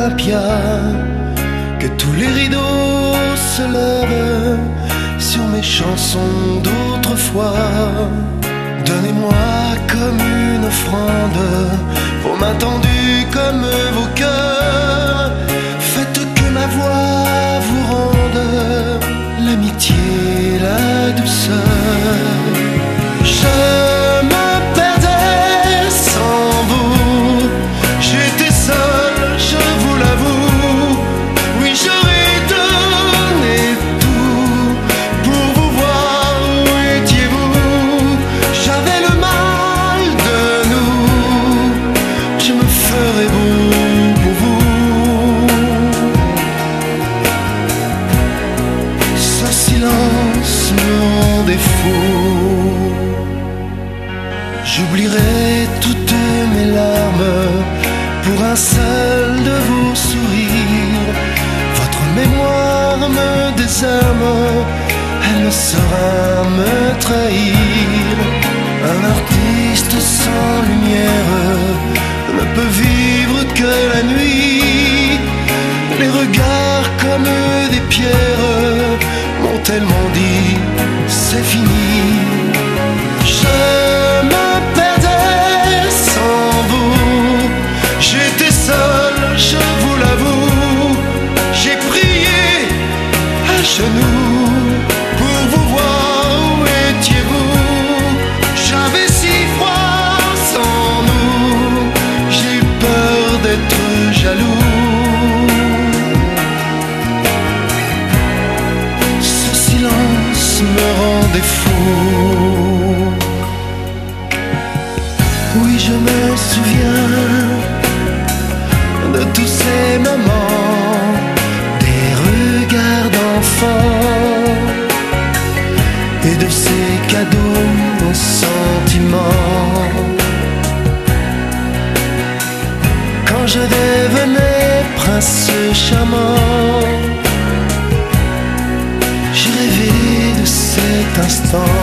l'Olympia, que tous les rideaux se lèvent sur mes chansons d'autrefois. Donnez-moi comme une offrande vos mains tendues comme vos cœurs. Faites que ma voix vous rende l'amitié, la douceur. Je me perdais sans vous, j'étais seul, je vous l'avoue. Oui, j'aurais donné tout pour vous voir, où étiez-vous? J'avais le mal de nous, je me ferais beau pour vous. Ce silence me rendait fou. J'oublierai toutes mes larmes pour un seul de vos sourires. Votre mémoire me désarme, elle ne saura me trahir. Un artiste sans lumière ne peut vivre que la nuit. Les regards comme des pierres m'ont tellement dit c'est fini. Je me perdais sans vous, j'étais seul, je vous l'avoue. J'ai prié à genoux pour vous voir, où étiez-vous? J'avais si froid sans nous, j'ai eu peur d'être jaloux. Ce silence me rendait fou. Oui, je me souviens de tous ces moments, des regards d'enfants et de ces cadeaux aux sentiments. Quand je devenais prince charmant, j'ai rêvé de cet instant.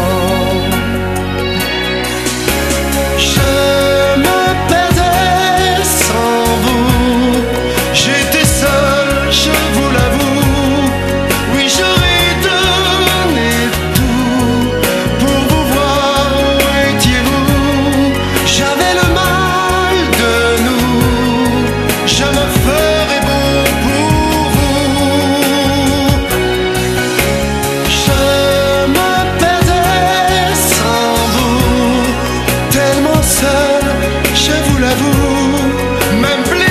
Je me perdais sans vous, j'étais seul, je vous l'avoue. Oui, j'aurais donné tout pour vous voir, où étiez-vous? J'avais le mal de nous, je me ferais beau pour vous. Je me perdais sans vous, tellement seul, je vous l'avoue, même blessé.